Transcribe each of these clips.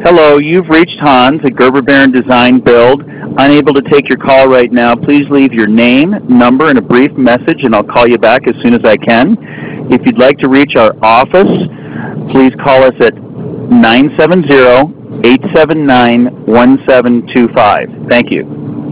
Hello, you've reached Hans at Gerber Baron Design Build. Unable to take your call right now. Please leave your name, number, and a brief message, and I'll call you back as soon as I can. If you'd like to reach our office, please call us at 970-879-1725. Thank you.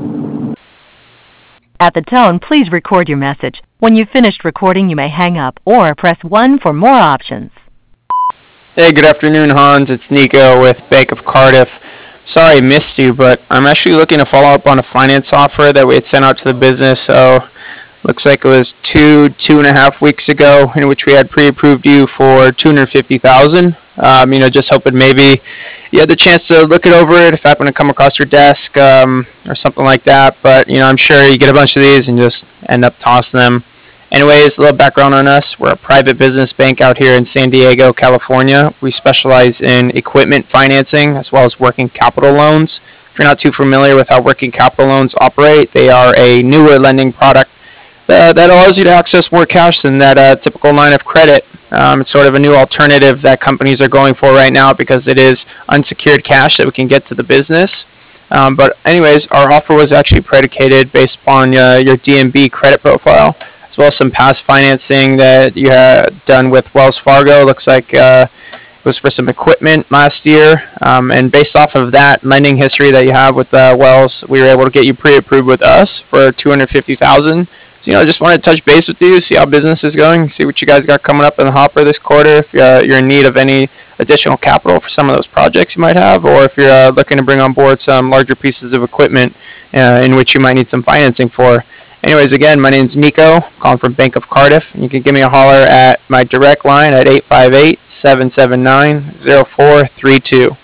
At the tone, please record your message. When you've finished recording, you may hang up or press 1 for more options. Hey, good afternoon, Hans. It's Nico with Bank of Cardiff. Sorry I missed you, but I'm actually looking to follow up on a finance offer that we had sent out to the business. So looks like it was two and a half weeks ago, in which we had pre-approved you for $250,000. Just hoping maybe you had the chance to look it over if it happened to come across your desk or something like that. But I'm sure you get a bunch of these and just end up tossing them. Anyways, a little background on us. We're a private business bank out here in San Diego, California. We specialize in equipment financing as well as working capital loans. If you're not too familiar with how working capital loans operate, they are a newer lending product that allows you to access more cash than that typical line of credit. It's sort of a new alternative that companies are going for right now because it is unsecured cash that we can get to the business. But anyways, our offer was actually predicated based upon your DNB credit profile, as well as some past financing that you had done with Wells Fargo. Looks like it was for some equipment last year. And based off of that lending history that you have with Wells, we were able to get you pre-approved with us for $250,000. So, I just wanted to touch base with you, see how business is going, see what you guys got coming up in the hopper this quarter, if you're in need of any additional capital for some of those projects you might have, or if you're looking to bring on board some larger pieces of equipment in which you might need some financing for. Anyways, again, my name's Nico, calling from Bank of Cardiff. You can give me a holler at my direct line at 858-779-0432.